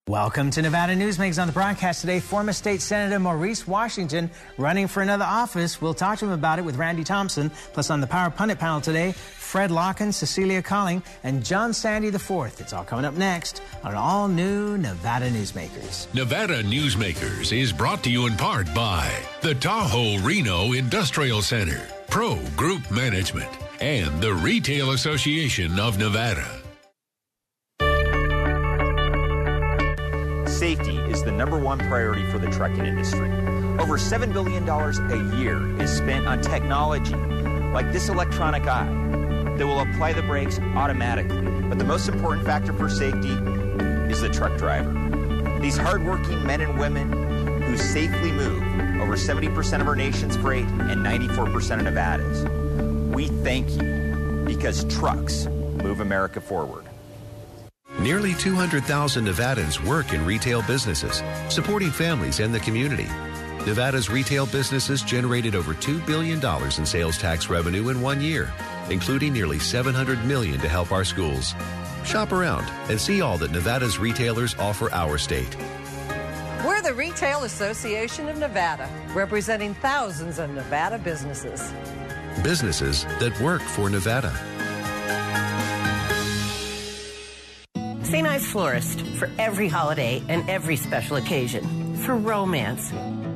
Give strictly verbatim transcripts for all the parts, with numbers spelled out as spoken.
Welcome to Nevada Newsmakers. On the broadcast today, former state senator Maurice Washington running for another office. We'll talk to him about it with Randy Thompson. Plus on the Power Pundit panel today, Fred Larkin, Cecilia Colling, and John Sandy the fourth. It's all coming up next on an all-new Nevada Newsmakers. Nevada Newsmakers is brought to you in part by the Tahoe Reno Industrial Center, Pro Group Management, and the Retail Association of Nevada. Safety is the number one priority for the trucking industry. Over seven billion dollars a year is spent on technology like this electronic eye that will apply the brakes automatically. But the most important factor for safety is the truck driver. These hardworking men and women who safely move over seventy percent of our nation's freight and ninety-four percent of Nevada's. We thank you because trucks move America forward. Nearly two hundred thousand Nevadans work in retail businesses, supporting families and the community. Nevada's retail businesses generated over two billion dollars in sales tax revenue in one year, including nearly seven hundred million dollars to help our schools. Shop around and see all that Nevada's retailers offer our state. We're the Retail Association of Nevada, representing thousands of Nevada businesses. Businesses that work for Nevada. Saint Ives Florist, for every holiday and every special occasion, for romance.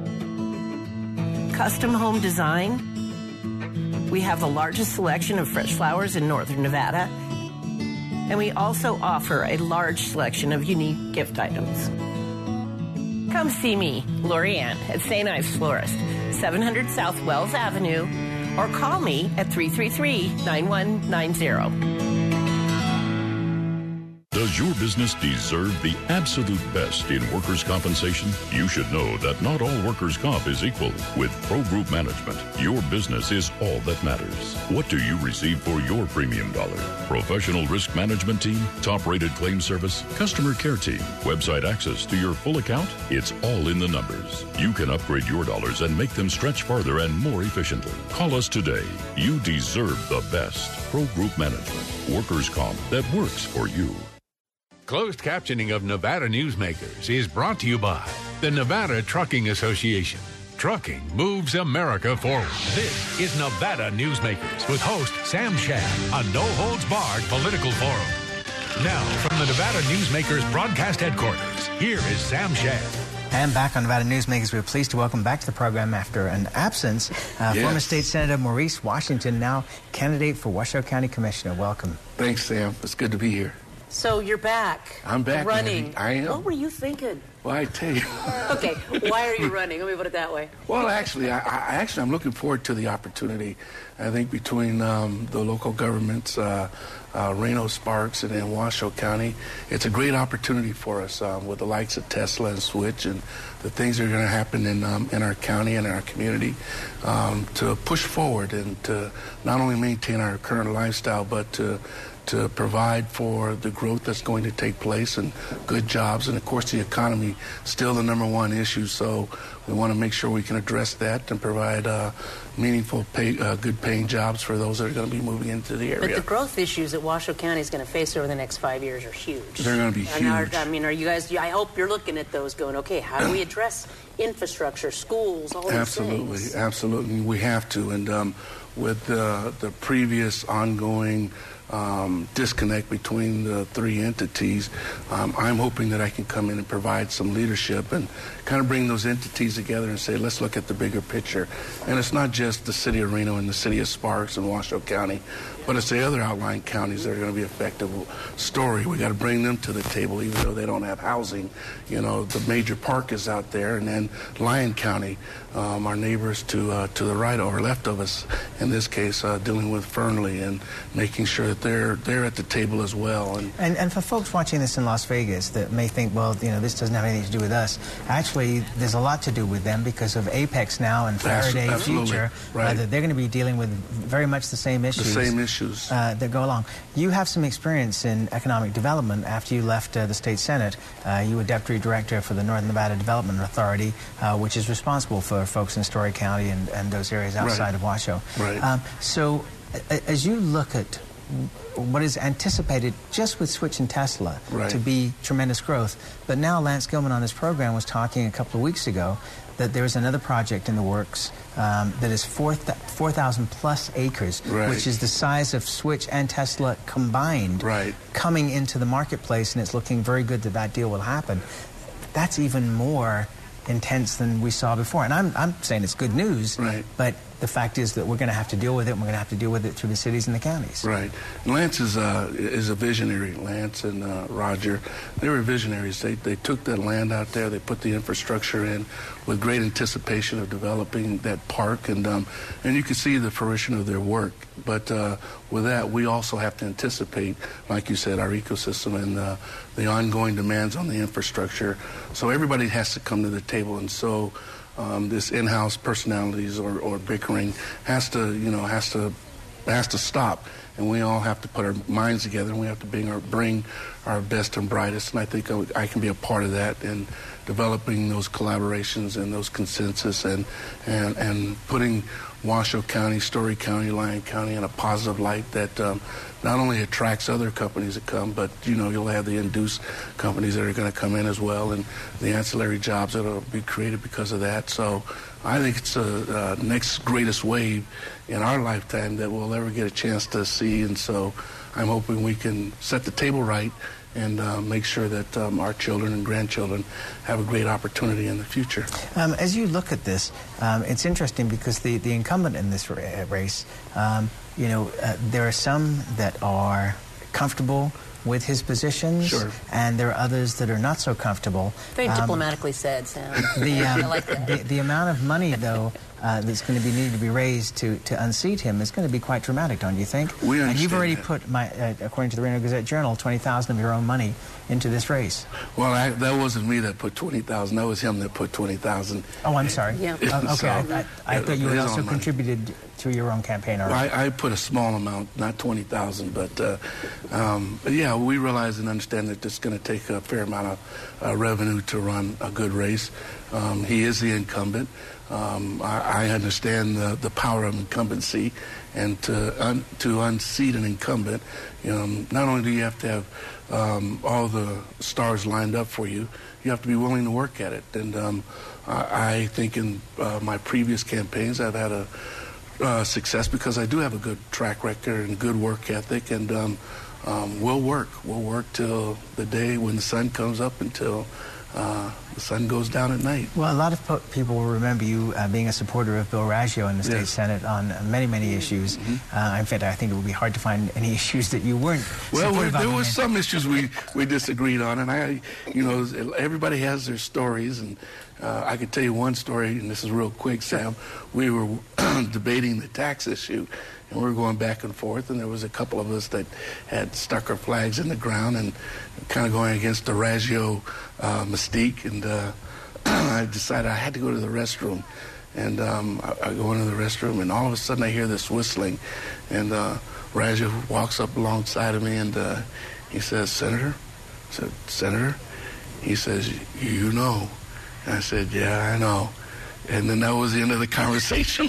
Custom home design. We have the largest selection of fresh flowers in northern Nevada. And we also offer a large selection of unique gift items. Come see me, Lorianne, at Saint Ives Florist, seven hundred South Wells Avenue, or call me at three three three, nine one nine zero. Does your business deserve the absolute best in workers' compensation? You should know that not all workers' comp is equal. With Pro Group Management, your business is all that matters. What do you receive for your premium dollar? Professional risk management team, top-rated claim service, customer care team, website access to your full account? It's all in the numbers. You can upgrade your dollars and make them stretch farther and more efficiently. Call us today. You deserve the best. Pro Group Management, workers' comp that works for you. Closed captioning of Nevada Newsmakers is brought to you by the Nevada Trucking Association. Trucking moves America forward. This is Nevada Newsmakers with host Sam Shad, a no-holds-barred political forum. Now, from the Nevada Newsmakers broadcast headquarters, here is Sam Shad. And back on Nevada Newsmakers, we're pleased to welcome back to the program after an absence, uh, yes. former State Senator Maurice Washington, now candidate for Washoe County Commissioner. Welcome. Thanks, Sam. It's good to be here. So you're back. I'm back. Running. Andy. I am. What were you thinking? Well, I tell you. Okay, why are you running? Let me put it that way. Well, actually, I, I actually I'm looking forward to the opportunity. I think between um, the local governments, uh, uh, Reno, Sparks, and then Washoe County, it's a great opportunity for us um, with the likes of Tesla and Switch and the things that are going to happen in um, in our county and our community um, to push forward and to not only maintain our current lifestyle, but to to provide for the growth that's going to take place and good jobs. And, of course, the economy still the number one issue. So we want to make sure we can address that and provide uh, meaningful, pay, uh, good-paying jobs for those that are going to be moving into the area. But the growth issues that Washoe County is going to face over the next five years are huge. They're going to be huge. Are, I mean, are you guys, I hope you're looking at those going, okay, how do we address infrastructure, schools, all these absolutely, things? Absolutely, absolutely. We have to. And um, with uh, the previous ongoing Um, disconnect between the three entities, um, I'm hoping that I can come in and provide some leadership and kind of bring those entities together and say, let's look at the bigger picture. And it's not just the city of Reno and the city of Sparks and Washoe County, but it's the other outlying counties that are going to be affected. Story, we got to bring them to the table, even though they don't have housing. You know, the major park is out there, and then Lyon County, um, our neighbors to uh, to the right or left of us, in this case, uh, dealing with Fernley and making sure that they're they're at the table as well. And, and and for folks watching this in Las Vegas that may think, well, you know, this doesn't have anything to do with us. Actually, there's a lot to do with them because of Apex now and Faraday Absolutely. Future. Right. Uh, that they're going to be dealing with very much the same issues. The same issues uh, that go along. You have some experience in economic development after you left uh, the state senate. Uh, you were deputy director for the Northern Nevada Development Authority, uh, which is responsible for folks in Story County and, and those areas outside right. of Washoe. Right. Um, so, a as you look at what is anticipated just with Switch and Tesla right. to be tremendous growth. But now Lance Gilman on this program was talking a couple of weeks ago that there's another project in the works um, that is four thousand plus acres, right. which is the size of Switch and Tesla combined, right. coming into the marketplace, and it's looking very good that that deal will happen. That's even more intense than we saw before. And I'm, I'm saying it's good news, right. but the fact is that we're going to have to deal with it, and we're going to have to deal with it through the cities and the counties. Right. Lance is, uh, is a visionary. Lance and uh, Roger, they were visionaries. They, they took that land out there, they put the infrastructure in with great anticipation of developing that park, and, um, and you can see the fruition of their work. But uh, with that, we also have to anticipate, like you said, our ecosystem and uh, the ongoing demands on the infrastructure. So everybody has to come to the table, and so Um, this in-house personalities or, or bickering has to, you know, has to has to stop, and we all have to put our minds together, and we have to bring our bring our best and brightest. And I think I, I can be a part of that in developing those collaborations and those consensus, and and and putting Washoe County, Story County, Lyon County in a positive light that um, not only attracts other companies that come, but, you know, you'll have the induced companies that are going to come in as well, and the ancillary jobs that will be created because of that. So I think it's the uh, next greatest wave in our lifetime that we'll ever get a chance to see. And so I'm hoping we can set the table right and uh, make sure that um, our children and grandchildren have a great opportunity in the future. Um, as you look at this, um, it's interesting because the, the incumbent in this race, um, you know, uh, there are some that are comfortable with his positions, sure. and there are others that are not so comfortable. Very um, diplomatically said, Sam. The, um, I like that. the, the amount of money, though, uh, that's going to be needed to be raised to, to unseat him is going to be quite dramatic, don't you think? We understand And you've already that. put, my, uh, according to the Reno Gazette-Journal, twenty thousand dollars of your own money into this race. Well, I, that wasn't me that put twenty thousand dollars. That was him that put twenty thousand dollars. Oh, I'm sorry. Yeah. Uh, okay, So, I, I, I thought you had his also own money. contributed to your own campaign already. Well, I, I put a small amount, not twenty thousand dollars, but, uh, um, but yeah, we realize and understand that it's going to take a fair amount of uh, revenue to run a good race. Um, he is the incumbent. Um, I, I understand the, the power of incumbency, and to un, to unseat an incumbent, you know, not only do you have to have um, all the stars lined up for you, you have to be willing to work at it. And um, I, I think in uh, my previous campaigns, I've had a uh, success because I do have a good track record and good work ethic, and um, um, we'll work. We'll work till the day when the sun comes up until Uh, the sun goes down at night. Well, a lot of po- people will remember you uh, being a supporter of Bill Raggio in the state Yes. Senate on uh, many, many issues. Mm-hmm. Uh, in fact, I think it would be hard to find any issues that you weren't Well, supportive there of. was some issues we, we disagreed on, and I, you know, everybody has their stories, and uh, I could tell you one story, and this is real quick, Sam. We were debating the tax issue, and we were going back and forth, and there was a couple of us that had stuck our flags in the ground and kind of going against the Raggio uh, mystique, and uh, I decided I had to go to the restroom. And um, I, I go into the restroom, and all of a sudden I hear this whistling, and uh, Raggio walks up alongside of me, and uh, he says, "Senator?" I said, "Senator?" He says, "You know." And I said, "Yeah, I know." And then that was the end of the conversation.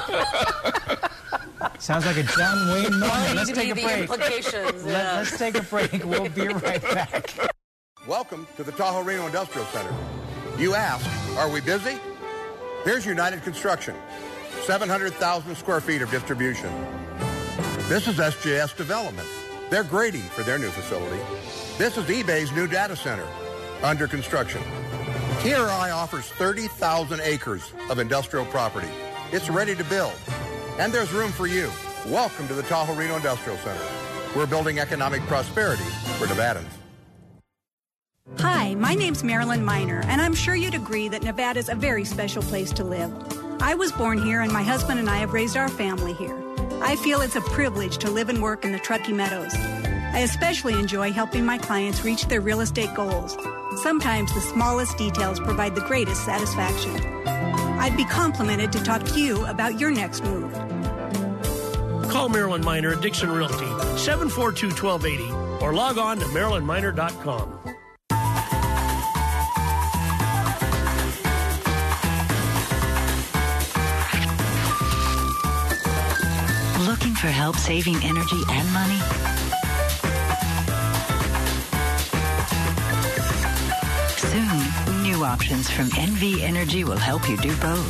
Sounds like a John Wayne moment. Let's To take be a the break. implications. Let, yeah. let's take a break. We'll be right back. Welcome to the Tahoe Reno Industrial Center. You ask, are we busy? Here's United Construction, seven hundred thousand square feet of distribution. This is S J S Development. They're grading for their new facility. This is eBay's new data center, under construction. T R I offers thirty thousand acres of industrial property. It's ready to build. And there's room for you. Welcome to the Tahoe Reno Industrial Center. We're building economic prosperity for Nevadans. Hi, my name's Marilyn Miner, and I'm sure you'd agree that Nevada's a very special place to live. I was born here, and my husband and I have raised our family here. I feel it's a privilege to live and work in the Truckee Meadows. I especially enjoy helping my clients reach their real estate goals. Sometimes the smallest details provide the greatest satisfaction. I'd be complimented to talk to you about your next move. Call Marilyn Miner at Dixon Realty, seven four two, one two eight zero, or log on to marilyn miner dot com. Looking for for help saving energy and money? Soon, new options from N V Energy will help you do both.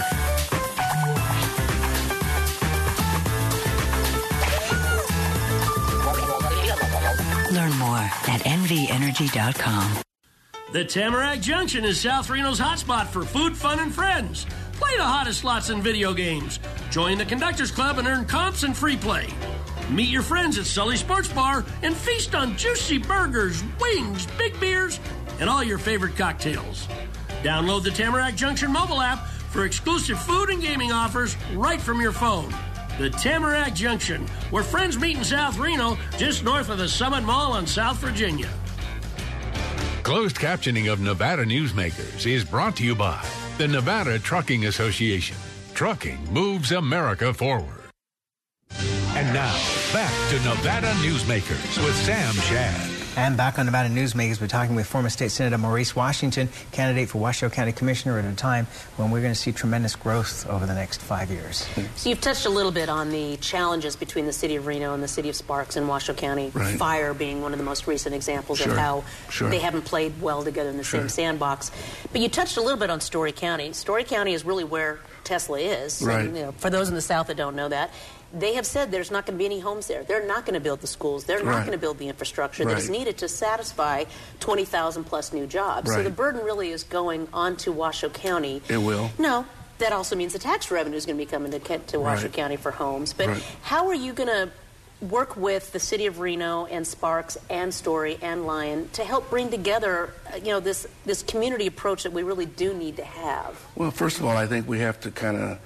Learn more at N V energy dot com. The Tamarack Junction is South Reno's hotspot for food, fun, and friends. Play the hottest slots and video games. Join the Conductors Club and earn comps and free play. Meet your friends at Sully Sports Bar and feast on juicy burgers, wings, big beers, and all your favorite cocktails. Download the Tamarack Junction mobile app for exclusive food and gaming offers right from your phone. The Tamarack Junction, where friends meet in South Reno, just north of the Summit Mall on South Virginia. Closed captioning of Nevada Newsmakers is brought to you by the Nevada Trucking Association. Trucking moves America forward. And now, back to Nevada Newsmakers with Sam Shad. And back on Nevada Newsmakers, we're talking with former State Senator Maurice Washington, candidate for Washoe County Commissioner at a time when we're going to see tremendous growth over the next five years. So you've touched a little bit on the challenges between the city of Reno and the city of Sparks and Washoe County. Right. Fire being one of the most recent examples sure. of how sure. they haven't played well together in the sure. same sandbox. But you touched a little bit on Story County. Story County is really where Tesla is. Right. And, you know, for those in the South that don't know that, they have said there's not going to be any homes there. They're not going to build the schools. They're not right. going to build the infrastructure right. that is needed to satisfy twenty thousand plus new jobs. Right. So the burden really is going onto Washoe County. It will. No, that also means the tax revenue is going to be coming to, to Washoe right. County for homes. But right. how are you going to work with the city of Reno and Sparks and Story and Lyon to help bring together, you know, this this community approach that we really do need to have? Well, first of all, I think we have to kind of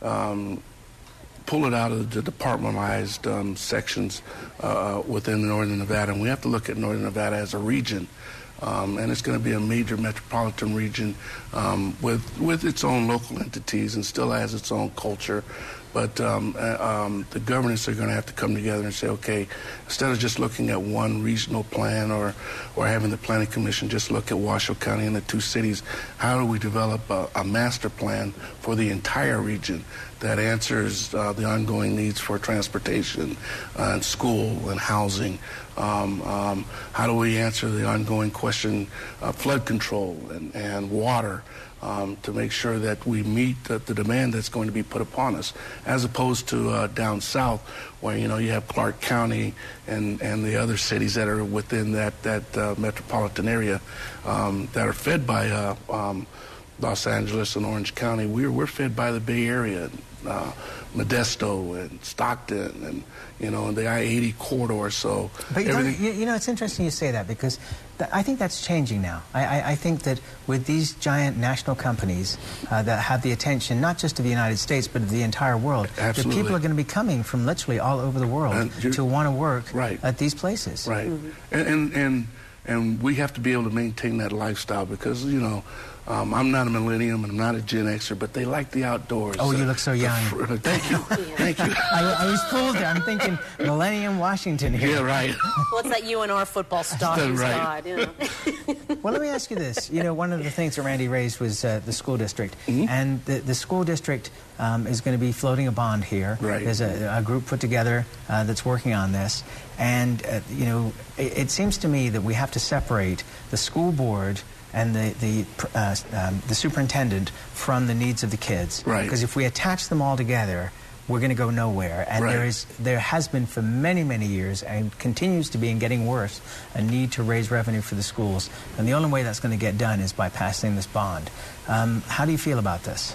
um, pull it out of the departmentalized um, sections uh, within Northern Nevada, and we have to look at Northern Nevada as a region. Um, and it's going to be a major metropolitan region um, with with its own local entities and still has its own culture. But um, uh, um, the governors are going to have to come together and say, okay, instead of just looking at one regional plan or, or having the Planning Commission just look at Washoe County and the two cities, how do we develop a, a master plan for the entire region that answers uh, the ongoing needs for transportation uh, and school and housing? Um, um, how do we answer the ongoing question of flood control and, and water? Um, to make sure that we meet the, the demand that's going to be put upon us, as opposed to uh, down south, where you know you have Clark County and, and the other cities that are within that that uh, metropolitan area um, that are fed by uh, um, Los Angeles and Orange County. We're we're fed by the Bay Area, uh, Modesto and Stockton, and you know the I eighty corridor. So, but you know, you know, it's interesting you say that because. I think that's changing now. I, I, I think that with these giant national companies uh, that have the attention not just of the United States but of the entire world, Absolutely. that people are going to be coming from literally all over the world to want to work right. at these places. Right. Mm-hmm. and, and and and we have to be able to maintain that lifestyle because you know. Um, I'm not a millennium and I'm not a Gen Xer, but they like the outdoors. Oh, you look so young. Fr- thank you. Thank you. I, I was fooled there. I'm thinking Millennium Washington here. Yeah, right. Well, it's that U N R football stocking right. side, you know. Well, let me ask you this. You know, one of the things that Randy raised was uh, the school district. Mm-hmm. And the, the school district um, is going to be floating a bond here. Right. There's a, a group put together uh, that's working on this. And, uh, you know, it, it seems to me that we have to separate the school board and the the, uh, um, the superintendent from the needs of the kids. Right. Because if we attach them all together, we're going to go nowhere. And right. there is there has been for many, many years, and continues to be and getting worse, a need to raise revenue for the schools. And the only way that's going to get done is by passing this bond. Um, how do you feel about this?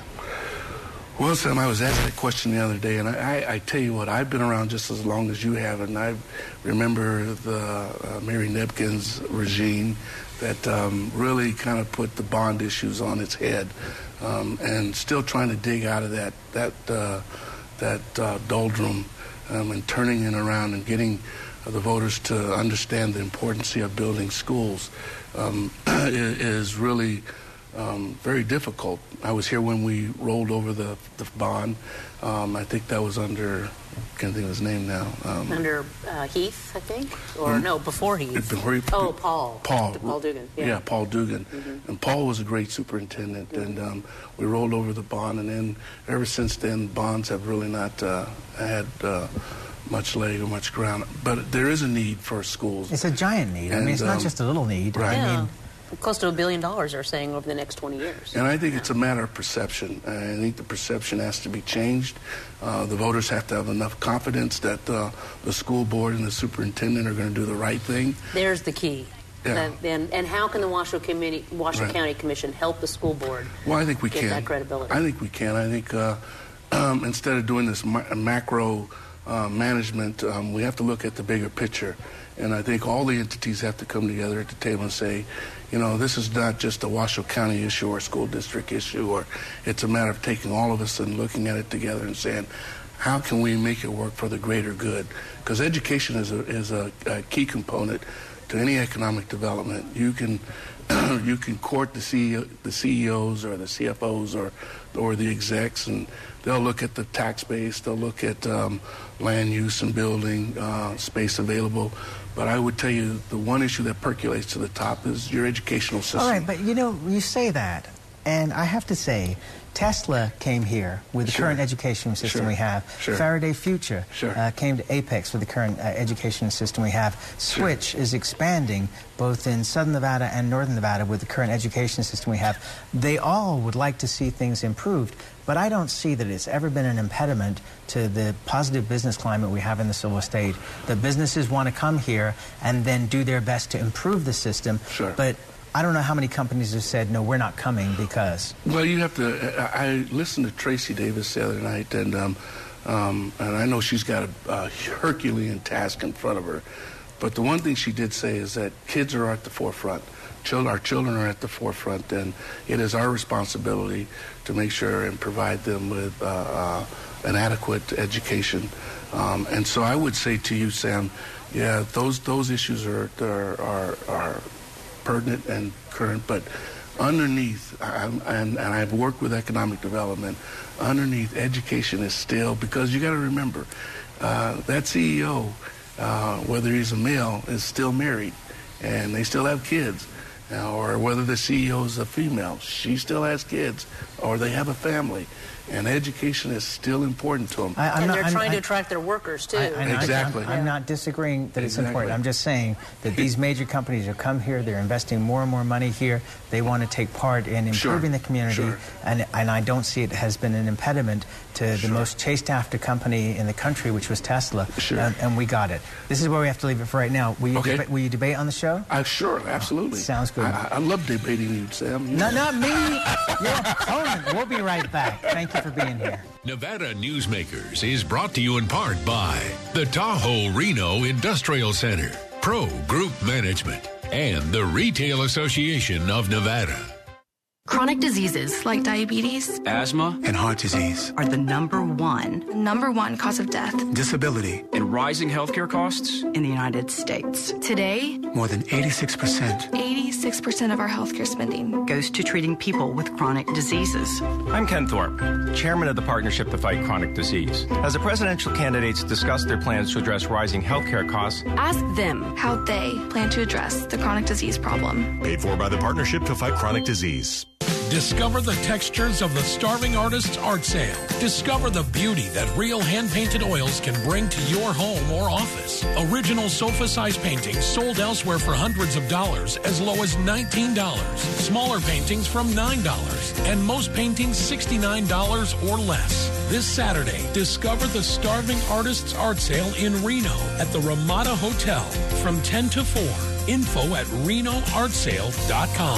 Well, Sam, I was asked that question the other day, and I, I, I tell you what, I've been around just as long as you have, and I remember the uh, Mary Nebkins regime that um, really kind of put the bond issues on its head, um, and still trying to dig out of that that uh, that uh, doldrum um, and turning it around and getting uh, the voters to understand the importance of building schools um, is really um, very difficult. I was here when we rolled over the, the bond. Um, I think that was under, I can't think of his name now. Um, under uh, Heath, I think? Or um, no, before Heath. Before he, oh, Paul. Paul. Paul Dugan. Yeah, yeah Paul Dugan. Mm-hmm. And Paul was a great superintendent. Mm-hmm. And um, we rolled over the bond. And then ever since then, bonds have really not uh, had uh, much leg or much ground. But there is a need for schools. It's a giant need. And, I mean, it's not um, just a little need. Right. Yeah. I mean, close to a billion dollars, they're saying, over the next twenty years. And I think it's a matter of perception. I think the perception has to be changed. Uh, the voters have to have enough confidence that uh, the school board and the superintendent are going to do the right thing. There's the key. Yeah. That, and, and how can the Washoe, Committee, Washoe Right. County Commission help the school board Well, I think we get can. that credibility? I think we can. I think uh, um, instead of doing this ma- macro uh, management, um, we have to look at the bigger picture. And I think all the entities have to come together at the table and say, you know, this is not just a Washoe County issue or a school district issue, or it's a matter of taking all of us and looking at it together and saying, how can we make it work for the greater good? Because education is a, is a, a key component to any economic development. You can you can court the C E O, the C E Os or the C F Os or or the execs, and they'll look at the tax base, they'll look at um, land use and building uh, space available. But I would tell you the one issue that percolates to the top is your educational system. all right, but you know, you say that, and I have to say, Tesla came here with the Sure. current education system Sure. we have. Sure. Faraday Future Sure. uh, came to Apex with the current uh, education system we have. Switch Sure. is expanding both in Southern Nevada and Northern Nevada with the current education system we have. They all would like to see things improved, but I don't see that it's ever been an impediment to the positive business climate we have in the Silver State. The businesses want to come here and then do their best to improve the system. Sure. But I don't know how many companies have said, no, we're not coming because... Well, you have to... I, I listened to Tracy Davis the other night, and um, um, and I know she's got a, a Herculean task in front of her. But the one thing she did say is that kids are at the forefront. Children, our children are at the forefront, and it is our responsibility to make sure and provide them with uh, uh, an adequate education. Um, and so I would say to you, Sam, yeah, those those issues are are are, are pertinent and current, but underneath, I'm, and, and I've worked with economic development, underneath education is still, because you got to remember, uh, that C E O, uh, whether he's a male, is still married, and they still have kids. Uh, or whether the C E O is a female, she still has kids, or they have a family. And education is still important to them. I, I'm and not, they're I'm, trying I, to attract their workers, too. I, I, exactly. I'm, I'm not disagreeing that it's Exactly. important. I'm just saying that these major companies have come here. They're investing more and more money here. They want to take part in improving Sure. the community. Sure. And, and I don't see it has been an impediment to the Sure. most chased-after company in the country, which was Tesla. Sure. And, and we got it. This is where we have to leave it for right now. Will you, Okay. deba- will you debate on the show? Uh, sure, absolutely. Oh, sounds good. I, I love debating you, Sam. You No, know. not me. Your opponent. We'll be right back. Thank you for being here. Nevada Newsmakers is brought to you in part by the Tahoe Reno Industrial Center, Pro Group Management, and the Retail Association of Nevada. Chronic diseases like diabetes, asthma, and heart disease are the number one, number one cause of death, disability, and rising healthcare costs in the United States. Today, more than eighty-six percent. eighty-six percent of our healthcare spending goes to treating people with chronic diseases. I'm Ken Thorpe, chairman of the Partnership to Fight Chronic Disease. As the presidential candidates discuss their plans to address rising healthcare costs, ask them how they plan to address the chronic disease problem. Paid for by the Partnership to Fight Chronic Disease. Discover the textures of the Starving Artists Art Sale. Discover the beauty that real hand-painted oils can bring to your home or office. Original sofa-size paintings sold elsewhere for hundreds of dollars as low as nineteen dollars. Smaller paintings from nine dollars. And most paintings sixty-nine dollars or less. This Saturday, discover the Starving Artists Art Sale in Reno at the Ramada Hotel from ten to four. Info at reno art sale dot com.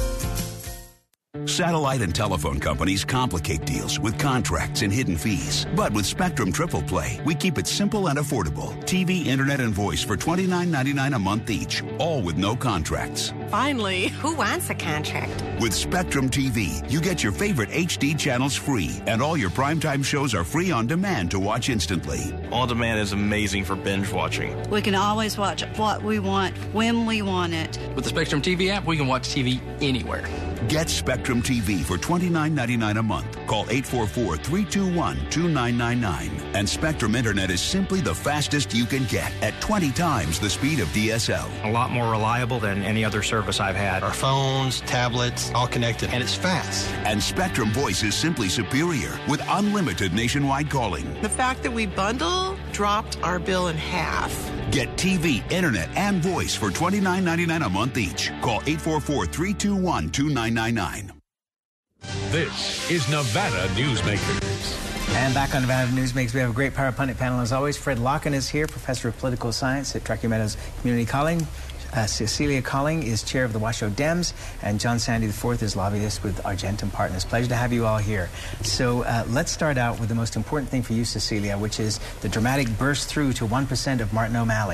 Satellite and telephone companies complicate deals with contracts and hidden fees. But with Spectrum Triple Play, we keep it simple and affordable. T V, internet, and voice for twenty-nine ninety-nine a month each, all with no contracts. Finally, who wants a contract? With Spectrum T V, you get your favorite H D channels free, and all your primetime shows are free on demand to watch instantly. On demand is amazing for binge watching. We can always watch what we want, when we want it. With the Spectrum T V app, we can watch T V anywhere. Get Spectrum T V for twenty-nine ninety-nine a month. Call eight four four, three two one, two nine nine nine. And Spectrum Internet is simply the fastest you can get at twenty times the speed of D S L. A lot more reliable than any other service I've had. Our phones, tablets, all connected, and it's fast. And Spectrum Voice is simply superior with unlimited nationwide calling. The fact that we bundle dropped our bill in half. Get T V, internet, and voice for twenty-nine ninety-nine a month each. Call eight four four, three two one, two nine nine nine. This is Nevada Newsmakers. And back on Nevada Newsmakers, we have a great Power Pundit panel as always. Fred Locken is here, Professor of Political Science at Truckee Meadows Community College. Uh, Cecilia Calling is chair of the Washoe Dems, and John Sandy the fourth is lobbyist with Argentum Partners. Pleasure to have you all here. So uh, let's start out with the most important thing for you, Cecilia, which is the dramatic burst through to one percent of Martin O'Malley.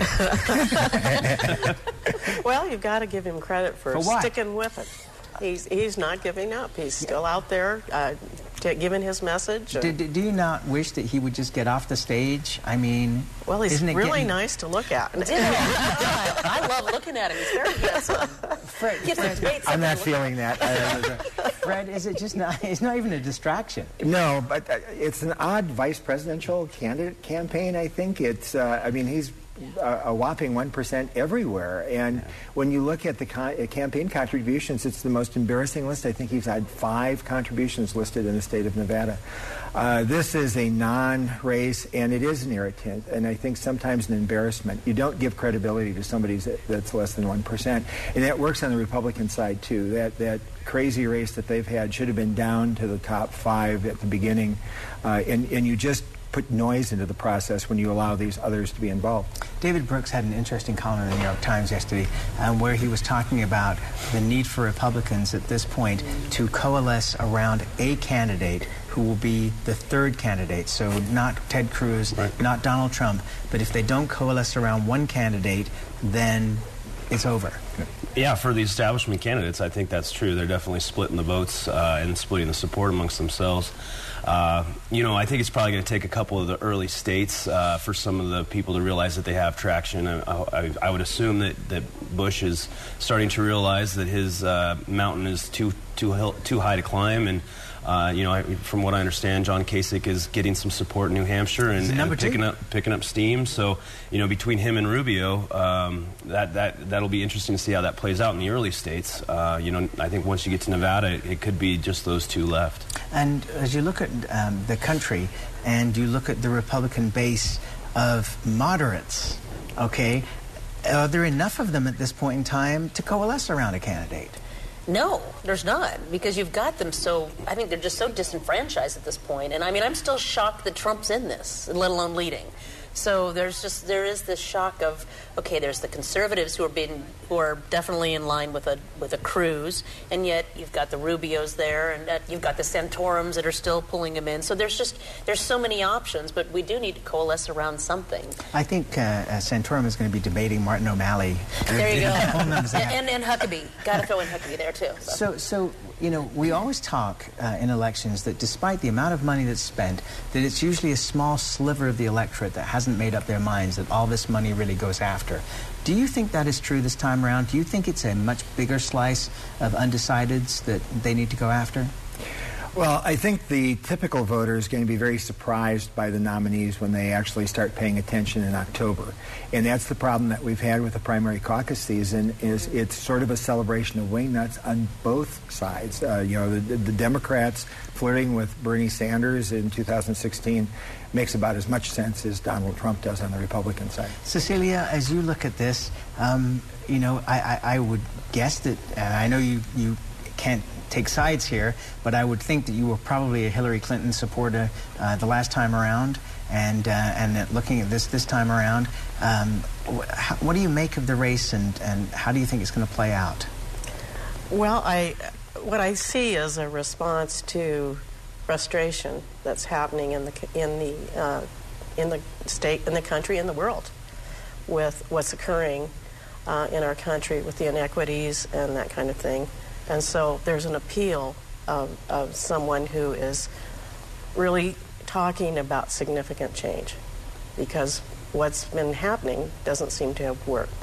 Well, you've got to give him credit for, for what? sticking with it. He's, he's not giving up. He's still out there uh, t- giving his message. Do, do, do you not wish that he would just get off the stage? I mean, well, he's isn't it really getting... nice to look at. I love looking at him. He's very handsome. Fred, Fred, I'm not feeling that. Fred, is it just not, it's not even a distraction? No, but uh, it's an odd vice presidential candidate campaign, I think. It's, uh, I mean, he's a, a whopping one percent everywhere. And when you look at the con- uh, campaign contributions, it's the most embarrassing list. I think he's had five contributions listed in the state of Nevada. Uh, this is a non-race, and it is an irritant, and I think sometimes an embarrassment. You don't give credibility to somebody that's less than one percent. And that works on the Republican side, too. That, that crazy race that they've had should have been down to the top five at the beginning, uh, and, and you just put noise into the process when you allow these others to be involved. David Brooks had an interesting column in the New York Times yesterday um, where he was talking about the need for Republicans at this point to coalesce around a candidate who will be the third candidate. So not Ted Cruz, right. not Donald Trump, but if they don't coalesce around one candidate, then it's over. Yeah, for the establishment candidates, I think that's true. They're definitely splitting the votes uh, and splitting the support amongst themselves. Uh, you know, I think it's probably going to take a couple of the early states uh, for some of the people to realize that they have traction. I, I, I would assume that, that Bush is starting to realize that his uh, mountain is too too too high to climb, and uh, you know, I, from what I understand, John Kasich is getting some support in New Hampshire and, and picking up picking up steam. So, you know, between him and Rubio, um, that that that'll be interesting to see how that plays out in the early states. Uh, you know, I think once you get to Nevada, it, it could be just those two left. And as you look at um, the country and you look at the Republican base of moderates, okay, are there enough of them at this point in time to coalesce around a candidate? No, there's not, because you've got them so, I think they're just so disenfranchised at this point. And I mean, I'm still shocked that Trump's in this, let alone leading. So there's just, there is this shock of, okay, there's the conservatives who are being, who are definitely in line with a with a Cruz, and yet you've got the Rubios there, and uh, you've got the Santorums that are still pulling him in. So there's just, there's so many options, but we do need to coalesce around something. I think uh, uh, Santorum is going to be debating Martin O'Malley. There you go. and, and, and Huckabee. Got to throw in Huckabee there, too. So, so, so you know, we always talk uh, in elections that despite the amount of money that's spent, that it's usually a small sliver of the electorate that hasn't made up their minds that all this money really goes after. Do you think that is true this time around? Do you think it's a much bigger slice of undecideds that they need to go after? Well, I think the typical voter is going to be very surprised by the nominees when they actually start paying attention in October. And that's the problem that we've had with the primary caucus season, is it's sort of a celebration of wingnuts on both sides. Uh, you know, the, the Democrats flirting with Bernie Sanders in two thousand sixteen makes about as much sense as Donald Trump does on the Republican side. Cecilia, as you look at this, um, you know, I, I, I would guess that, and I know you, you can't take sides here, but I would think that you were probably a Hillary Clinton supporter uh, the last time around, and uh, and looking at this this time around, um, wh what do you make of the race, and, and how do you think it's going to play out? Well, I what I see is a response to frustration that's happening in the in the uh, in the state, in the country, in the world, with what's occurring uh, in our country with the inequities and that kind of thing. And so there's an appeal of, of someone who is really talking about significant change, because what's been happening doesn't seem to have worked.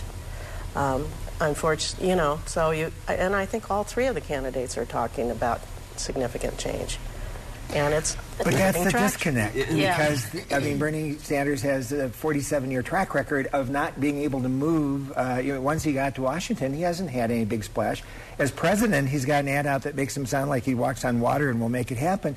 Um, unfortunately, you know, so you, and I think all three of the candidates are talking about significant change. And it's But that's the traction. disconnect, Yeah. because, I mean, Bernie Sanders has a forty-seven year track record of not being able to move. Uh, you know, once he got to Washington, he hasn't had any big splash. As president, he's got an ad out that makes him sound like he walks on water and will make it happen.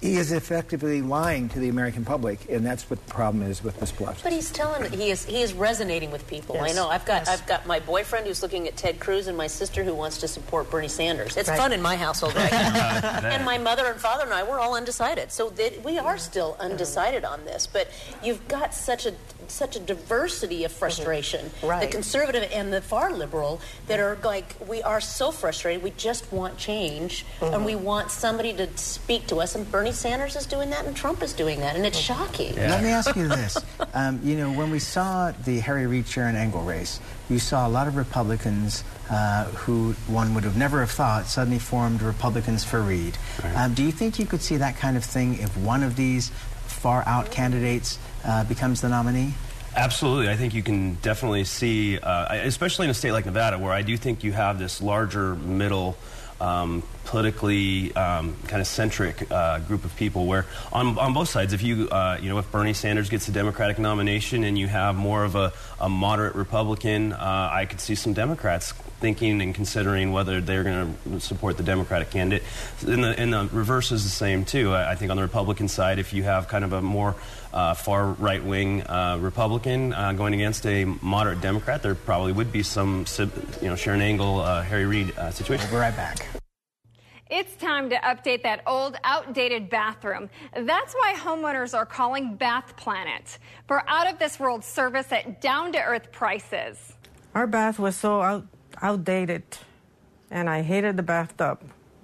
he is effectively lying to the American public, and that's what the problem is with this bluff. But he's telling he is he is resonating with people. Yes. I know. I've got yes. I've got my boyfriend who's looking at Ted Cruz, and my sister who wants to support Bernie Sanders. It's right. fun in my household, right? And my mother and father and I were all undecided. So that we are still undecided on this. But you've got such a such a diversity of frustration, mm-hmm. right. the conservative and the far liberal, that are like, we are so frustrated. We just want change, mm-hmm. and we want somebody to speak to us. And Bernie Sanders is doing that, and Trump is doing that, and it's shocking. Yeah. Let me ask you this. Um, you know, when we saw the Harry Reid, Sharon Engel race, you saw a lot of Republicans uh, who one would have never have thought suddenly formed Republicans for Reid. Right. Um, do you think you could see that kind of thing if one of these far-out candidates uh, becomes the nominee? Absolutely. I think you can definitely see, uh, especially in a state like Nevada, where I do think you have this larger middle, um, politically um, kind of centric uh, group of people where on, on both sides, if you, uh, you know, if Bernie Sanders gets a Democratic nomination and you have more of a, a moderate Republican, uh, I could see some Democrats thinking and considering whether they're going to support the Democratic candidate. And the, and the reverse is the same, too. I, I think on the Republican side, if you have kind of a more uh, far right-wing uh, Republican uh, going against a moderate Democrat, there probably would be some, you know, Sharon Engel, uh, Harry Reid uh, situation. We'll be right back. It's time to update that old, outdated bathroom. That's why homeowners are calling Bath Planet for out-of-this-world service at down-to-earth prices. Our bath was so out, outdated, and I hated the bathtub.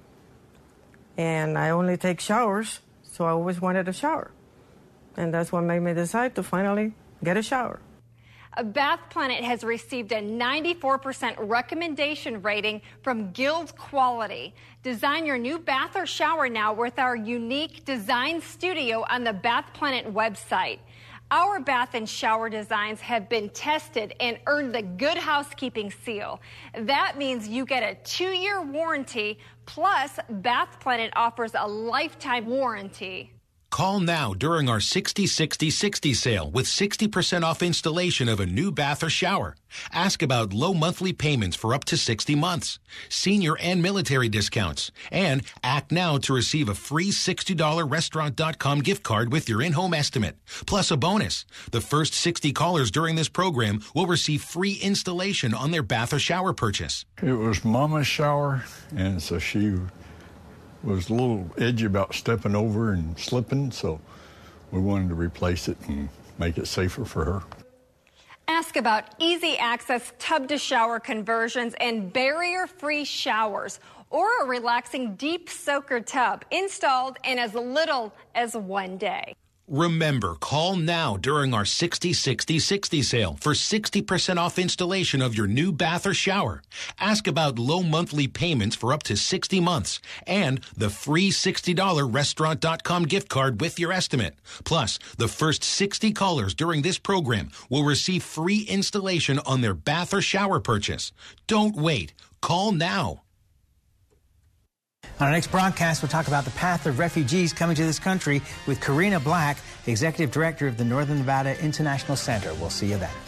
And I only take showers, so I always wanted a shower. And that's what made me decide to finally get a shower. Bath Planet has received a ninety-four percent recommendation rating from Guild Quality. Design your new bath or shower now with our unique design studio on the Bath Planet website. Our bath and shower designs have been tested and earned the Good Housekeeping seal. That means you get a two-year warranty, plus Bath Planet offers a lifetime warranty. Call now during our sixty sixty sixty sale with sixty percent off installation of a new bath or shower. Ask about low monthly payments for up to sixty months, senior and military discounts, and act now to receive a free sixty dollar restaurant dot com gift card with your in-home estimate. Plus a bonus. The first sixty callers during this program will receive free installation on their bath or shower purchase. It was Mama's shower, and so she was a little edgy about stepping over and slipping, so we wanted to replace it and make it safer for her. Ask about easy access tub-to-shower conversions and barrier-free showers, or a relaxing deep soaker tub installed in as little as one day. Remember, call now during our sixty sixty sixty sale for sixty percent off installation of your new bath or shower. Ask about low monthly payments for up to sixty months and the free sixty dollar restaurant dot com gift card with your estimate. Plus, the first sixty callers during this program will receive free installation on their bath or shower purchase. Don't wait. Call now. On our next broadcast, we'll talk about the path of refugees coming to this country with Karina Black, Executive Director of the Northern Nevada International Center. We'll see you then.